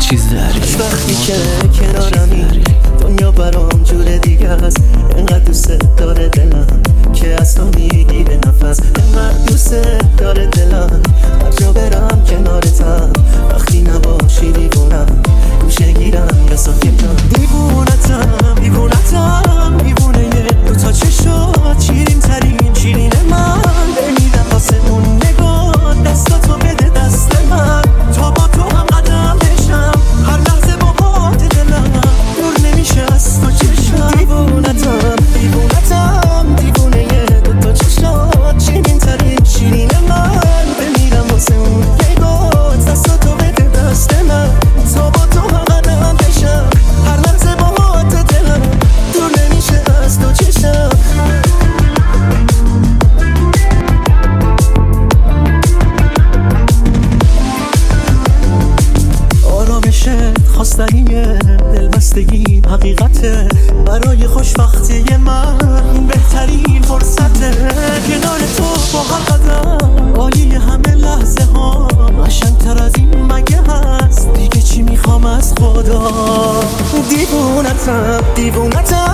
چیز داری وقتی که کنارمی دنیا برام جور دیگه است. انقدر دوست داره دلم که از تو میگیره نفس. انقدر دوست داره دلم هر جا برم کنارتم. وقتی نباشی دیوونم گوشه گیرم یا ساکتم. دیوونتم دیوونتم دیوونه دو تا چشات شیرین ترین شیرین من. بمیرم واسه اون نگاه دستاتو بده دست من تا با تو هم قدم بشم. هر لحظه با هات دلم دور نمیشه از تو چشم. دیوونتم دیوونتم دیوونه دو تا چشات شیرین ترین شیرین من. بمیرم واسه اون نگاه دستاتو بده دست من تا با تو هم قدم بشم. هر لحظه با هات دلم دور نمیشه از تو چشم. خواستنیه دلبستگی حقیقته برای خوشبختی من. بهترین فرصته کنار تو با هر قدم. عالی همه لحظه ها قشنگ‌تر از این مگه هست؟ دیگه چی میخوام از خدا؟ دیوونتم دیوونتم